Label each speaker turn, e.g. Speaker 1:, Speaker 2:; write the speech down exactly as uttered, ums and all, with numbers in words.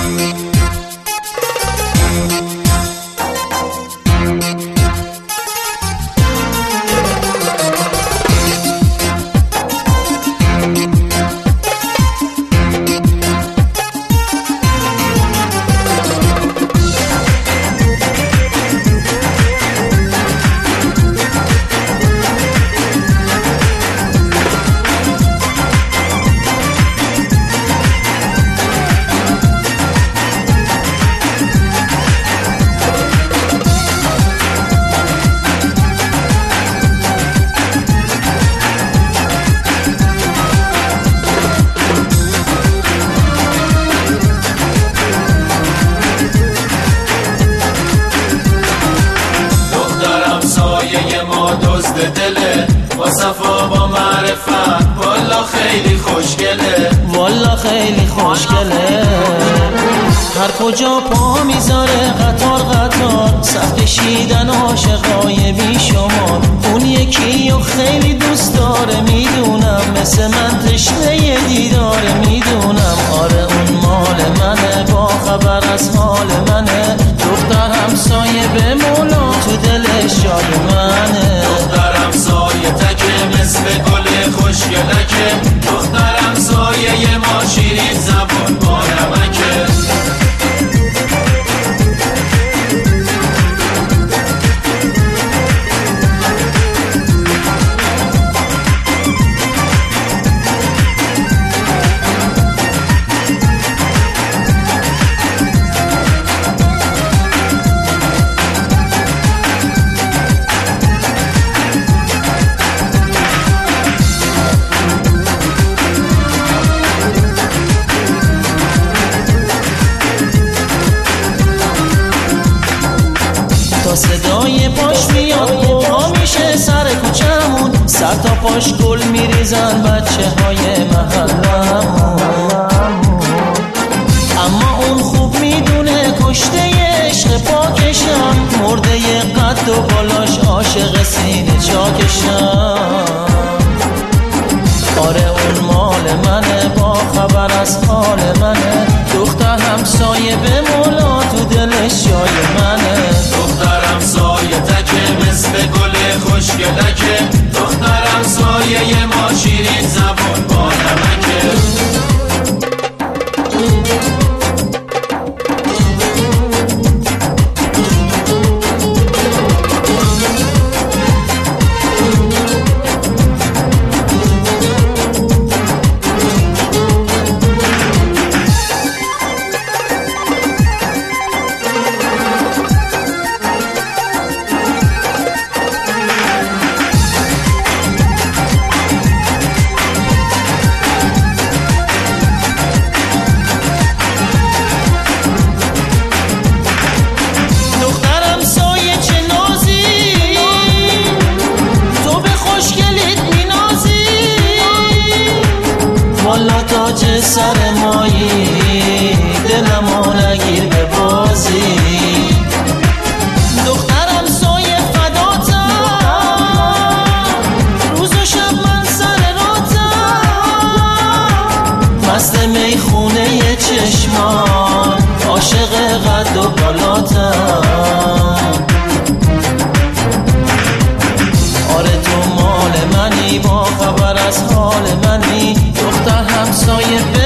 Speaker 1: دله با صفا با معرفت والا خیلی خوشگله
Speaker 2: والا خیلی خوشگله. هر کجا پا میذاره قطار قطار صف کشیدن عاشقای بی شمار. اون یکی و خیلی دوست داره میدونم، مثل من تشنه دیداره میدونم. آره اون مال منه، با خبر از حال منه. دختر همسایه به مولا تو دلش جای منه.
Speaker 1: دختر همسایه تکه مثل گل خوشگلکه. دختر همسایه ما شیرین زبون با نمکه.
Speaker 2: صدای پاش میاد پا میشه سر کوچمون. سر تا پاش گل میریزن بچه های محلمون. اما اون خوب میدونه کشته عشق پاکشم، مرده قد و بالاش عاشق سینه چاکشم. آره اون مال منه، با خبر از حال منه. دختر همسایه به مولا تو دلش جای منه.
Speaker 1: دختر همسایه تکه مثل گل خوشگلکه. دختر همسایه ما شیرین زبون با نمکه.
Speaker 2: والا تاج سر مایی دلمو نگیر به بازی. دخترم سایه فداتم، روز و شب من سر راتم. مست میخونه چشمان عاشق قد و بالاتم. آره تو مال منی، با خبر از حال منی. دختر همسایه